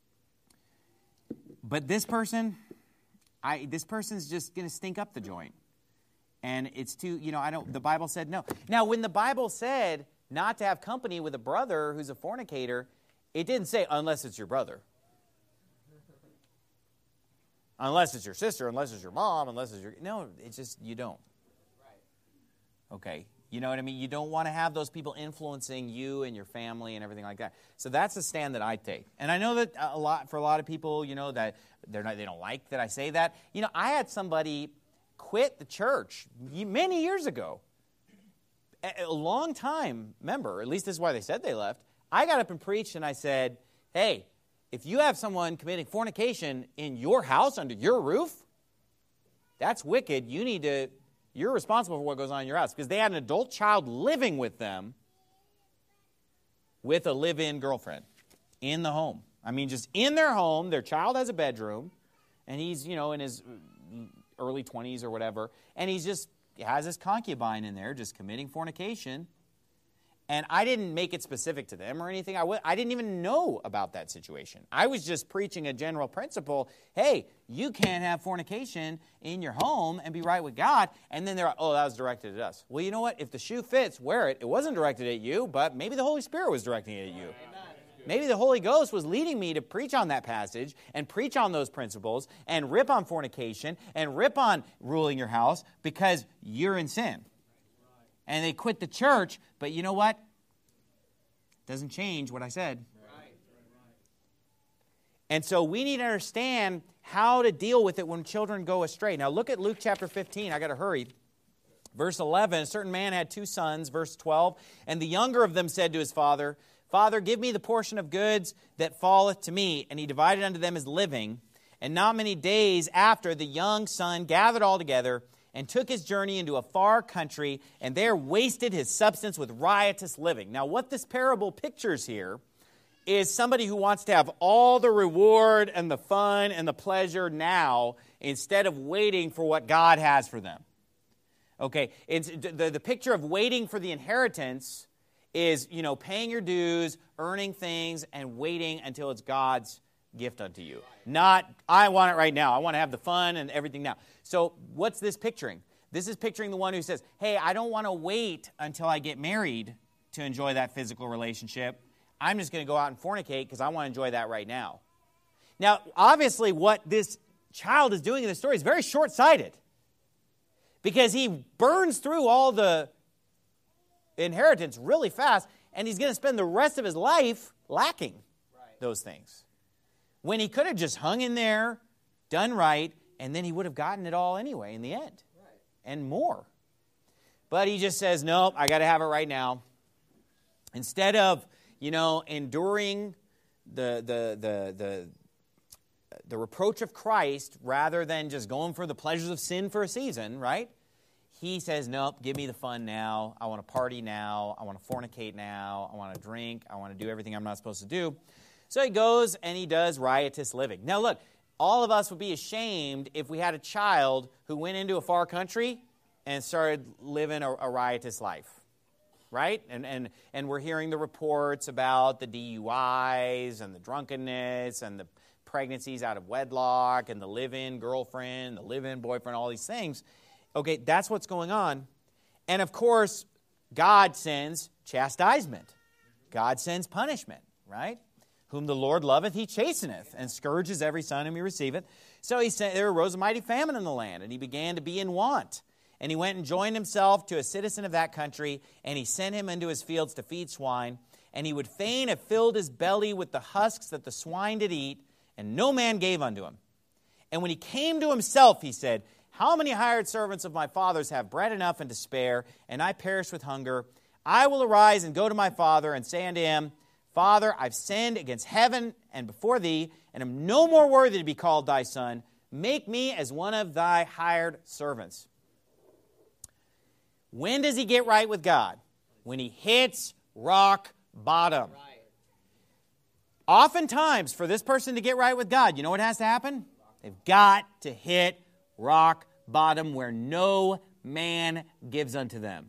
But this person's just going to stink up the joint. And it's too, the Bible said no. Now, when the Bible said not to have company with a brother who's a fornicator, it didn't say unless it's your brother. Unless it's your sister, unless it's your mom, no, it's just, you don't. Okay. You know what I mean? You don't want to have those people influencing you and your family and everything like that. So that's the stand that I take. And I know that for a lot of people, that they don't like that I say that. I had somebody quit the church many years ago. A long time member, at least this is why they said they left. I got up and preached and I said, hey, if you have someone committing fornication in your house under your roof, that's wicked. You're responsible for what goes on in your house. Because they had an adult child living with them with a live-in girlfriend in the home. I mean, just in their home, their child has a bedroom, and he's, in his early 20s or whatever, and he has his concubine in there just committing fornication. And I didn't make it specific to them or anything. I didn't even know about that situation. I was just preaching a general principle. Hey, you can't have fornication in your home and be right with God. And then they're like, oh, that was directed at us. Well, you know what? If the shoe fits, wear it. It wasn't directed at you, but maybe the Holy Spirit was directing it at you. Maybe the Holy Ghost was leading me to preach on that passage and preach on those principles and rip on fornication and rip on ruling your house because you're in sin. And they quit the church, but you know what? Doesn't change what I said. And so we need to understand how to deal with it when children go astray. Now look at Luke chapter 15. I got to hurry. Verse 11, a certain man had 2 sons. Verse 12, and the younger of them said to his father, Father, give me the portion of goods that falleth to me. And he divided unto them his living. And not many days after, the young son gathered all together and took his journey into a far country, and there wasted his substance with riotous living. Now, what this parable pictures here is somebody who wants to have all the reward and the fun and the pleasure now instead of waiting for what God has for them. Okay, it's the picture of waiting for the inheritance is, paying your dues, earning things, and waiting until it's God's gift unto you. Not, I want it right now. I want to have the fun and everything now. So what's this picturing? This is picturing the one who says, hey, I don't want to wait until I get married to enjoy that physical relationship. I'm just going to go out and fornicate because I want to enjoy that right now. Now, obviously, what this child is doing in the story is very short-sighted because he burns through all the inheritance really fast, and he's going to spend the rest of his life lacking those things. When he could have just hung in there, done right, and then he would have gotten it all anyway in the end. And more. But he just says, nope, I got to have it right now. Instead of, enduring the reproach of Christ rather than just going for the pleasures of sin for a season, right? He says, nope, give me the fun now. I want to party now. I want to fornicate now. I want to drink. I want to do everything I'm not supposed to do. So he goes and he does riotous living. Now look, all of us would be ashamed if we had a child who went into a far country and started living a riotous life, right? And we're hearing the reports about the DUIs and the drunkenness and the pregnancies out of wedlock and the live-in girlfriend, the live-in boyfriend, all these things. Okay, that's what's going on. And of course, God sends chastisement. God sends punishment, right? Whom the Lord loveth, he chasteneth, and scourges every son whom he receiveth. So he said, there arose a mighty famine in the land, and he began to be in want. And he went and joined himself to a citizen of that country, and he sent him into his fields to feed swine. And he would fain have filled his belly with the husks that the swine did eat, and no man gave unto him. And when he came to himself, he said, how many hired servants of my father's have bread enough and to spare, and I perish with hunger? I will arise and go to my father and say unto him, Father, I've sinned against heaven and before thee, and am no more worthy to be called thy son. Make me as one of thy hired servants. When does he get right with God? When he hits rock bottom. Oftentimes, for this person to get right with God, you know what has to happen? They've got to hit rock bottom where no man gives unto them.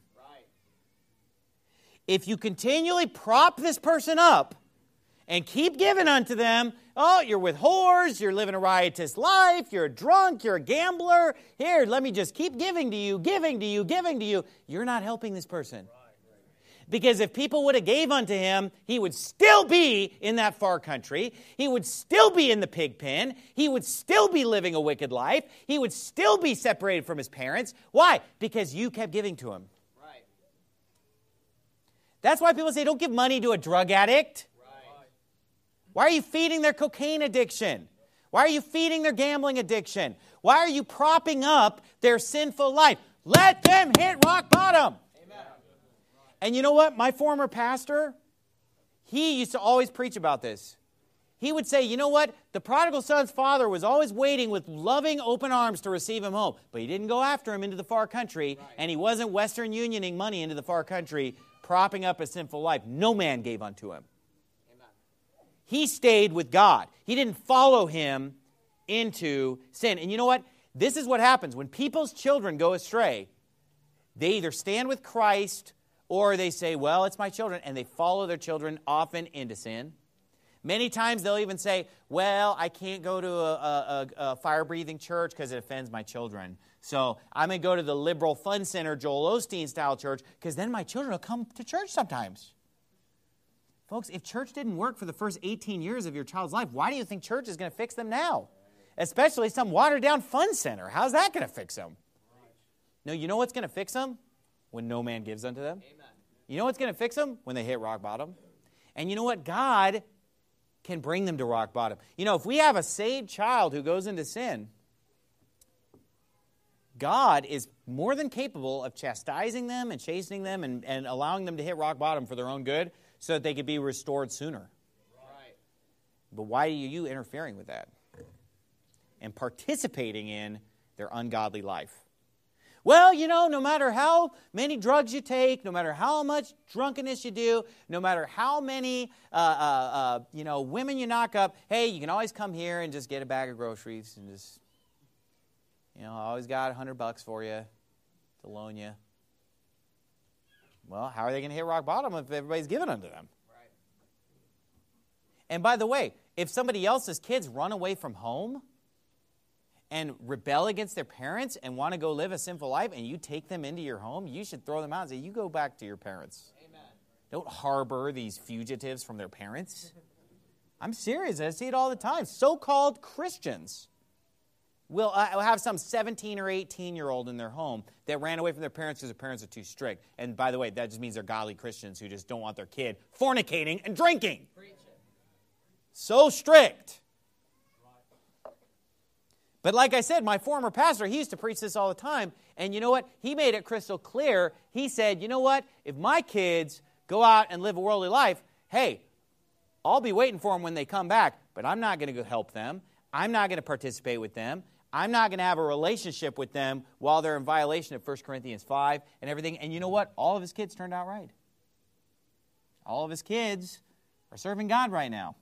If you continually prop this person up and keep giving unto them, oh, you're with whores, you're living a riotous life, you're a drunk, you're a gambler, here, let me just keep giving to you, giving to you, giving to you, you're not helping this person. Because if people would have gave unto him, he would still be in that far country. He would still be in the pig pen. He would still be living a wicked life. He would still be separated from his parents. Why? Because you kept giving to him. Right. That's why people say, don't give money to a drug addict. Right. Why are you feeding their cocaine addiction? Why are you feeding their gambling addiction? Why are you propping up their sinful life? Let them hit rock bottom. And you know what? My former pastor, he used to always preach about this. He would say, you know what? The prodigal son's father was always waiting with loving open arms to receive him home. But he didn't go after him into the far country, and he wasn't Western Unioning money into the far country, propping up a sinful life. No man gave unto him. Amen. He stayed with God. He didn't follow him into sin. And you know what? This is what happens. When people's children go astray, they either stand with Christ or they say, well, it's my children, and they follow their children often into sin. Many times they'll even say, well, I can't go to a fire-breathing church because it offends my children. So I'm going to go to the liberal fun center, Joel Osteen-style church, because then my children will come to church sometimes. Folks, if church didn't work for the first 18 years of your child's life, why do you think church is going to fix them now? Especially some watered-down fun center. How's that going to fix them? No, you know what's going to fix them? When no man gives unto them. Amen. You know what's going to fix them? When they hit rock bottom. And you know what? God can bring them to rock bottom. You know, if we have a saved child who goes into sin, God is more than capable of chastising them and chastening them and allowing them to hit rock bottom for their own good so that they could be restored sooner. Right. But why are you interfering with that and participating in their ungodly life? Well, you know, no matter how many drugs you take, no matter how much drunkenness you do, no matter how many, women you knock up, hey, you can always come here and just get a bag of groceries and just, I always got $100 for you to loan you. Well, how are they going to hit rock bottom if everybody's giving unto them? Right. And by the way, if somebody else's kids run away from home and rebel against their parents and want to go live a sinful life and you take them into your home, you should throw them out and say, you go back to your parents. Amen. Don't harbor these fugitives from their parents. I'm serious. I see it all the time. So-called Christians will have some 17 or 18-year-old in their home that ran away from their parents because their parents are too strict. And by the way, that just means they're godly Christians who just don't want their kid fornicating and drinking. So strict. But like I said, my former pastor, he used to preach this all the time. And you know what? He made it crystal clear. He said, you know what? If my kids go out and live a worldly life, hey, I'll be waiting for them when they come back. But I'm not going to go help them. I'm not going to participate with them. I'm not going to have a relationship with them while they're in violation of 1 Corinthians 5 and everything. And you know what? All of his kids turned out right. All of his kids are serving God right now.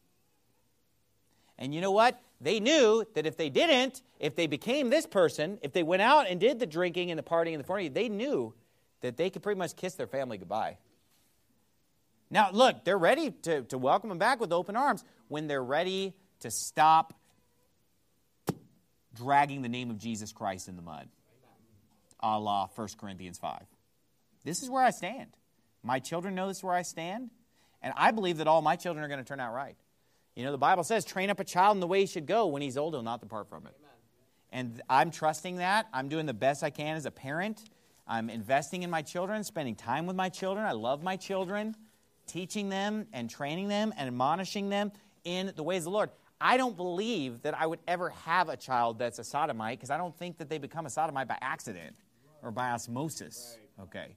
And you know what? They knew that if they didn't, if they became this person, if they went out and did the drinking and the partying and the fornicating, they knew that they could pretty much kiss their family goodbye. Now, look, they're ready to welcome them back with open arms when they're ready to stop dragging the name of Jesus Christ in the mud, a la 1 Corinthians 5. This is where I stand. My children know this is where I stand, and I believe that all my children are going to turn out right. You know, the Bible says, train up a child in the way he should go. When he's old, he'll not depart from it. Amen. And I'm trusting that. I'm doing the best I can as a parent. I'm investing in my children, spending time with my children. I love my children, teaching them and training them and admonishing them in the ways of the Lord. I don't believe that I would ever have a child that's a sodomite because I don't think that they become a sodomite by accident or by osmosis. Right. Okay.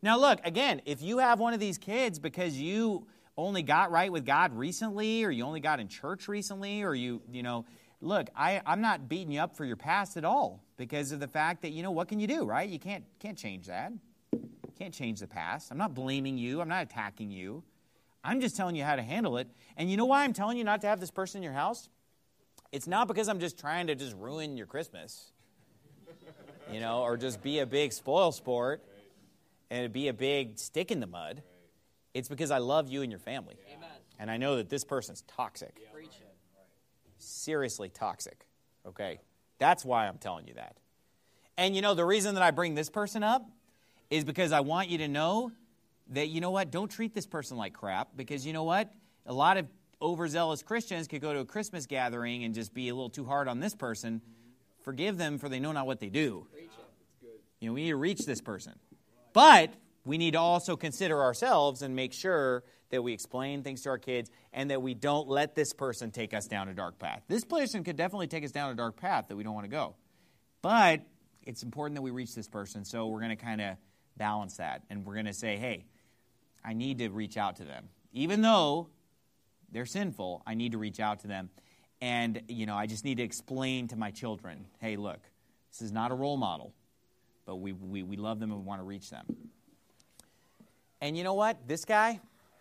Now look, again, if you have one of these kids because you only got right with God recently, or you only got in church recently, or look, I'm not beating you up for your past at all because of the fact that, what can you do, right? You can't change that. You can't change the past. I'm not blaming you. I'm not attacking you. I'm just telling you how to handle it. And you know why I'm telling you not to have this person in your house? It's not because I'm just trying to just ruin your Christmas, or just be a big spoil sport and be a big stick in the mud. It's because I love you and your family. Amen. And I know that this person's toxic. Yeah. Seriously toxic. Okay? That's why I'm telling you that. And the reason that I bring this person up is because I want you to know that, don't treat this person like crap. Because a lot of overzealous Christians could go to a Christmas gathering and just be a little too hard on this person. Forgive them, for they know not what they do. We need to reach this person. But we need to also consider ourselves and make sure that we explain things to our kids and that we don't let this person take us down a dark path. This person could definitely take us down a dark path that we don't want to go. But it's important that we reach this person, so we're going to kind of balance that. And we're going to say, hey, I need to reach out to them. Even though they're sinful, I need to reach out to them. And, I just need to explain to my children, hey, look, this is not a role model, but we love them and we want to reach them. And you know what? This guy,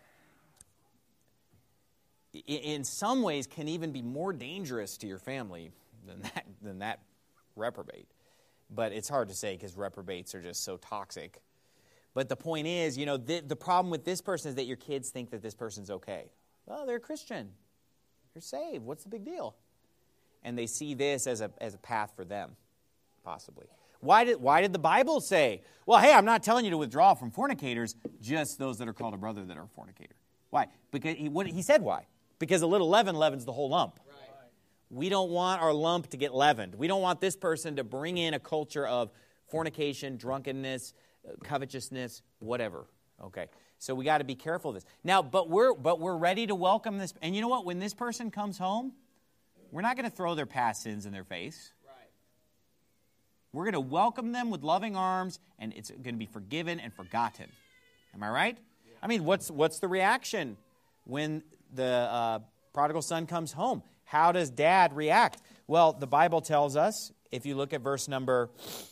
in some ways, can even be more dangerous to your family than that reprobate. But it's hard to say because reprobates are just so toxic. But the point is, the problem with this person is that your kids think that this person's okay. Well, they're a Christian. They're saved. What's the big deal? And they see this as a path for them, possibly. Why did the Bible say, well, hey, I'm not telling you to withdraw from fornicators, just those that are called a brother that are a fornicator? Why? Because he said why. Because a little leaven leavens the whole lump. Right. We don't want our lump to get leavened. We don't want this person to bring in a culture of fornication, drunkenness, covetousness, whatever. Okay, so we got to be careful of this. Now, but we're ready to welcome this. And you know what? When this person comes home, we're not going to throw their past sins in their face. We're going to welcome them with loving arms, and it's going to be forgiven and forgotten. Am I right? Yeah. I mean, what's the reaction when the prodigal son comes home? How does dad react? Well, the Bible tells us, if you look at verse number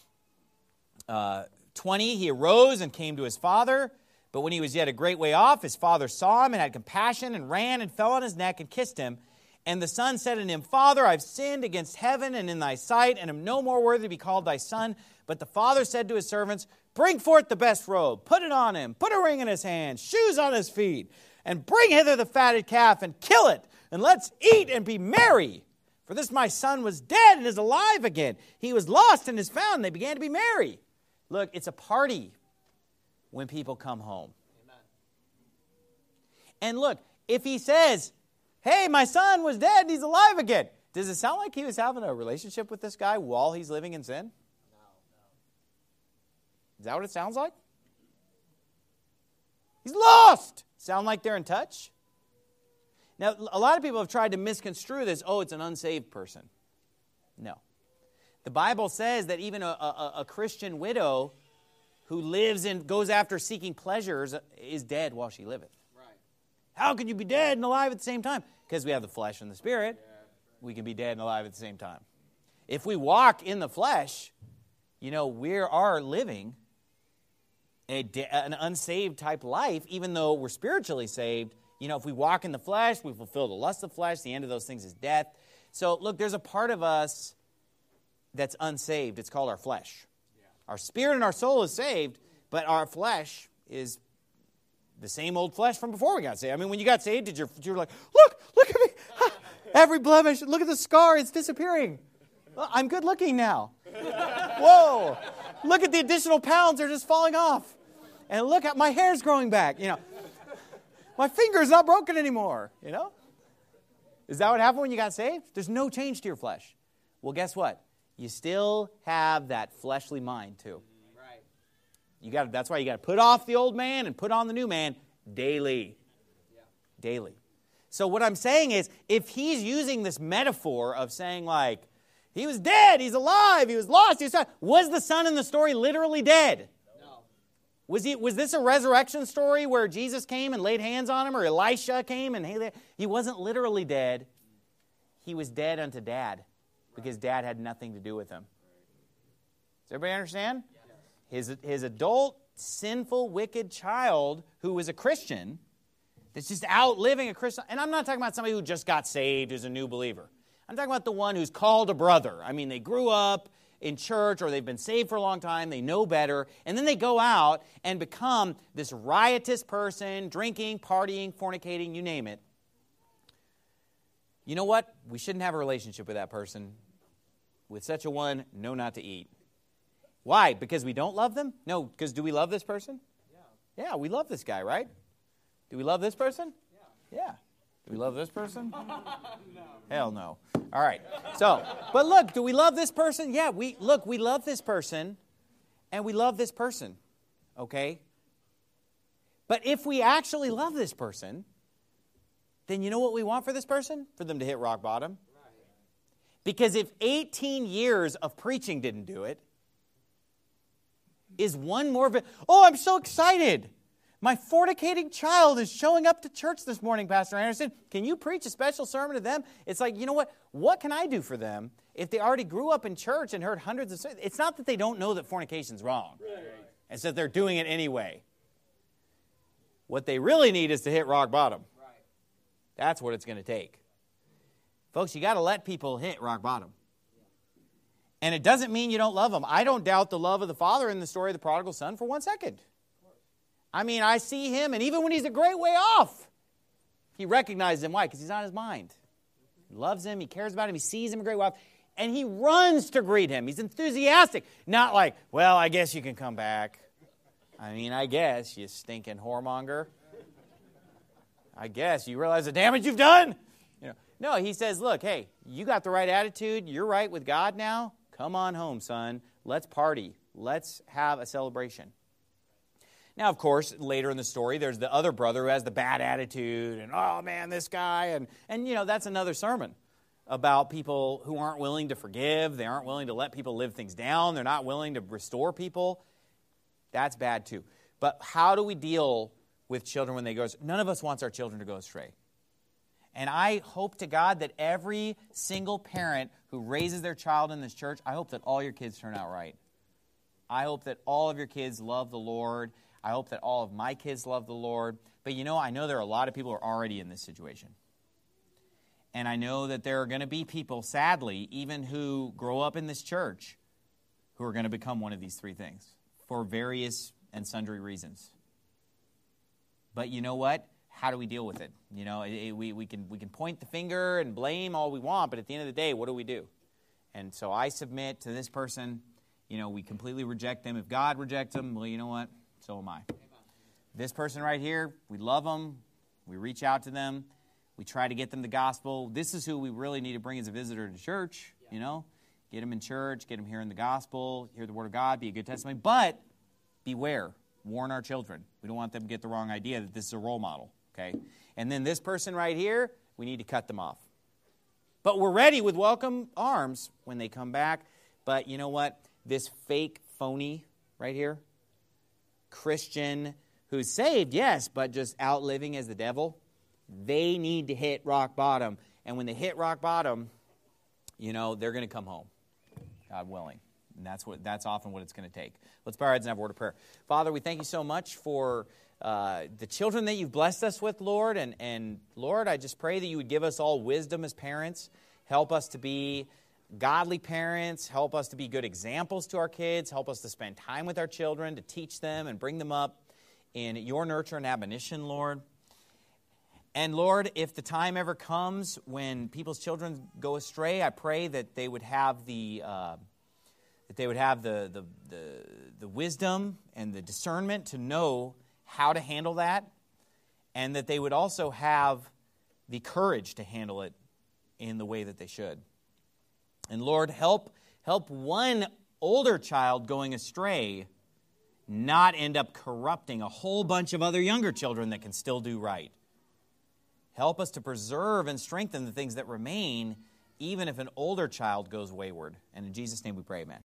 20, he arose and came to his father, but when he was yet a great way off, his father saw him and had compassion and ran and fell on his neck and kissed him. And the son said unto him, Father, I've sinned against heaven and in thy sight, and am no more worthy to be called thy son. But the father said to his servants, Bring forth the best robe, put it on him, put a ring in his hand, shoes on his feet, and bring hither the fatted calf, and kill it, and let's eat and be merry. For this my son was dead and is alive again. He was lost and is found, and they began to be merry. Look, it's a party when people come home. Amen. And look, if he says, hey, my son was dead and he's alive again. Does it sound like he was having a relationship with this guy while he's living in sin? No. Is that what it sounds like? He's lost. Sound like they're in touch? Now, a lot of people have tried to misconstrue this. Oh, it's an unsaved person. No. The Bible says that even a Christian widow who lives and goes after seeking pleasures is dead while she liveth. How can you be dead and alive at the same time? Because we have the flesh and the spirit. We can be dead and alive at the same time. If we walk in the flesh, we are living an unsaved type life, even though we're spiritually saved. If we walk in the flesh, we fulfill the lust of the flesh. The end of those things is death. So, look, there's a part of us that's unsaved. It's called our flesh. Yeah. Our spirit and our soul is saved, but our flesh is the same old flesh from before we got saved. I mean, when you got saved, you were like, look at me. Every blemish, look at the scar, it's disappearing. Well, I'm good looking now. Whoa. Look at the additional pounds, they're just falling off. And look at my hair's growing back, My finger's not broken anymore, Is that what happened when you got saved? There's no change to your flesh. Well, guess what? You still have that fleshly mind too. That's why you got to put off the old man and put on the new man daily. Yeah. Daily. So what I'm saying is, if he's using this metaphor of saying like, he was dead, he's alive, he was lost, he was the son in the story literally dead? No. Was this a resurrection story where Jesus came and laid hands on him, or Elisha came and he wasn't literally dead. He was dead unto Dad because Dad had nothing to do with him. Does everybody understand? His adult, sinful, wicked child who was a Christian that's just out living a Christian. And I'm not talking about somebody who just got saved, who's a new believer. I'm talking about the one who's called a brother. I mean, they grew up in church or they've been saved for a long time, they know better, and then they go out and become this riotous person, drinking, partying, fornicating, you name it. You know what? We shouldn't have a relationship with that person. With such a one, no, not to eat. Why? Because we don't love them? No, because do we love this person? Yeah, we love this guy, right? Do we love this person? Yeah. Do we love this person? No. Hell no. All right. So, but look, do we love this person? Yeah, we love this person, and we love this person, okay? But if we actually love this person, then you know what we want for this person? For them to hit rock bottom. Because if 18 years of preaching didn't do it, is one more of it? Oh, I'm so excited. My fornicating child is showing up to church this morning, Pastor Anderson. Can you preach a special sermon to them? It's like, you know what? What can I do for them if they already grew up in church and heard hundreds of sermons? It's not that they don't know that fornication's wrong. Right. It's that they're doing it anyway. What they really need is to hit rock bottom. Right. That's what it's going to take. Folks, you got to let people hit rock bottom. And it doesn't mean you don't love them. I don't doubt the love of the Father in the story of the prodigal son for 1 second. I mean, I see him, and even when he's a great way off, he recognizes him. Why? Because he's on his mind. He loves him. He cares about him. He sees him a great way off. And he runs to greet him. He's enthusiastic. Not like, well, I guess you can come back. I mean, I guess, you stinking whoremonger. I guess. You realize the damage you've done? No, he says, look, hey, you got the right attitude. You're right with God now. Come on home, son. Let's party. Let's have a celebration. Now, of course, later in the story, there's the other brother who has the bad attitude, and, oh, man, this guy. And that's another sermon about people who aren't willing to forgive. They aren't willing to let people live things down. They're not willing to restore people. That's bad, too. But how do we deal with children when they go astray? None of us wants our children to go astray. And I hope to God that every single parent who raises their child in this church, I hope that all your kids turn out right. I hope that all of your kids love the Lord. I hope that all of my kids love the Lord. But I know there are a lot of people who are already in this situation. And I know that there are going to be people, sadly, even who grow up in this church, who are going to become one of these three things for various and sundry reasons. But you know what? How do we deal with it? We can point the finger and blame all we want, but at the end of the day, what do we do? And so I submit to this person. We completely reject them. If God rejects them, well, you know what? So am I. This person right here, we love them. We reach out to them. We try to get them the gospel. This is who we really need to bring as a visitor to church, Get them in church, get them hearing the gospel, hear the word of God, be a good testimony. But beware, warn our children. We don't want them to get the wrong idea that this is a role model, okay? And then this person right here, we need to cut them off. But we're ready with welcome arms when they come back. But you know what? This fake phony right here, Christian who's saved, yes, but just out living as the devil, they need to hit rock bottom. And when they hit rock bottom, they're going to come home, God willing. And that's often what it's going to take. Let's bow our heads and have a word of prayer. Father, we thank you so much for the children that you've blessed us with, Lord. And Lord, I just pray that you would give us all wisdom as parents. Help us to be godly parents. Help us to be good examples to our kids. Help us to spend time with our children, to teach them and bring them up in your nurture and admonition, Lord. And Lord, if the time ever comes when people's children go astray, I pray that they would have the wisdom and the discernment to know how to handle that, and that they would also have the courage to handle it in the way that they should. And Lord, help one older child going astray not end up corrupting a whole bunch of other younger children that can still do right. Help us to preserve and strengthen the things that remain, even if an older child goes wayward. And in Jesus' name we pray, amen.